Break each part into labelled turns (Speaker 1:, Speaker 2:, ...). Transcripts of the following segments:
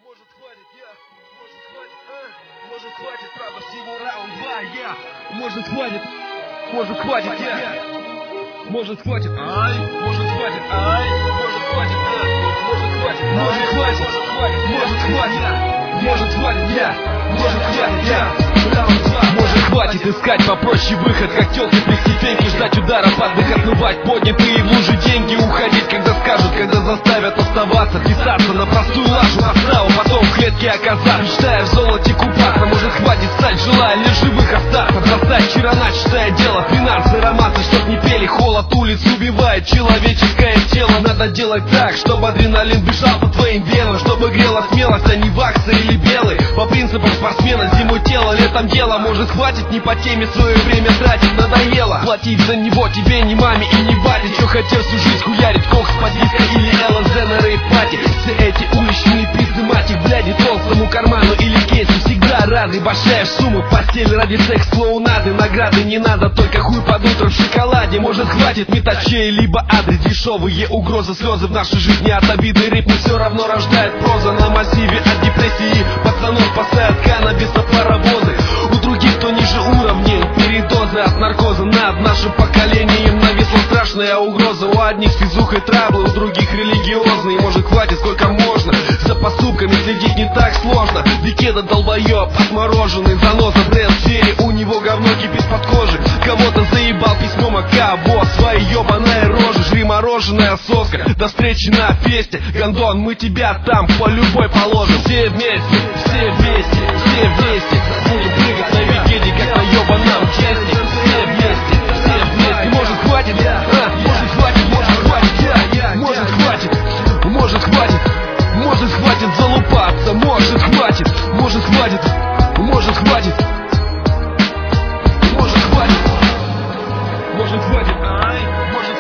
Speaker 1: Может хватит, может хватит, правда всего раунд 2, может хватит, может хватит, может хватит, может хватит, может хватит, может хватит, может хватит, может хватит, может хватит, может хватит, раунд 2. Может хватит искать попроще выход, как тёлки при степеньке, ждать удара под дых, отмывать поднятые в лужи деньги, уходить, когда скажут, когда заставят оставаться, писаться на простую лажу, наставу, потом в клетке оказаться, мечтая в золоте купаться. Может хватит стать, желая лишь живых остаться, бросать вчера начатое дело, финансы, романсы, чтоб не пели, холод улиц убивает человеческое тело. Надо делать так, чтобы адреналин бежал по твоим венам, чтобы грела смелость, а не ваксы или белый. По принципам спортсмена, зимой тело, летом дело. Может хватит не по теме свое время тратить, надоело платить за него тебе ни маме и ни бате. Чё хотел всю жизнь хуярить, кокс под диско или ЛСД на рейв-пати. Все эти уличные пизды, мать их, бляди, толстому карману или кейсу всегда рады. Башляешь суммы в постель ради секс-клоунады, награды не надо, только хуй под утро в шоколаде. Может хватит метачей, либо адрес, дешевые угрозы, слезы в нашей жизни от обиды, ритм все равно рождает проза. На массиве от депрессии пацанов спасают каннабиса паровозы. У других, кто ниже уровней, передозы от наркоза. Над нашим поколением нависла страшная угроза. У одних с физухой траблы, у других религиозные. Может хватит, сколько можно, за поступками следить не так сложно. Бекеда долбоеб, отмороженный, заноза, бренд в сфере, у него говно кипит под кожей. Кого-то заебал письмом, а кого? Свои ебаная рожа, жри мороженое, соска. До встречи на фесте, гондон, мы тебя там по любой положим. Все вместе, все вместе, все вместе будем прыгать на викеде, как на ебаном честе. Все вместе, может хватит, может хватит, может хватит, может хватит, может хватит, может хватит залупаться, может хватит, может хватит, может хватит, может хватит, может хватит, может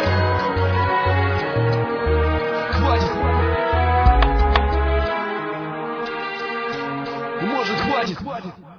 Speaker 1: хватит, может хватит.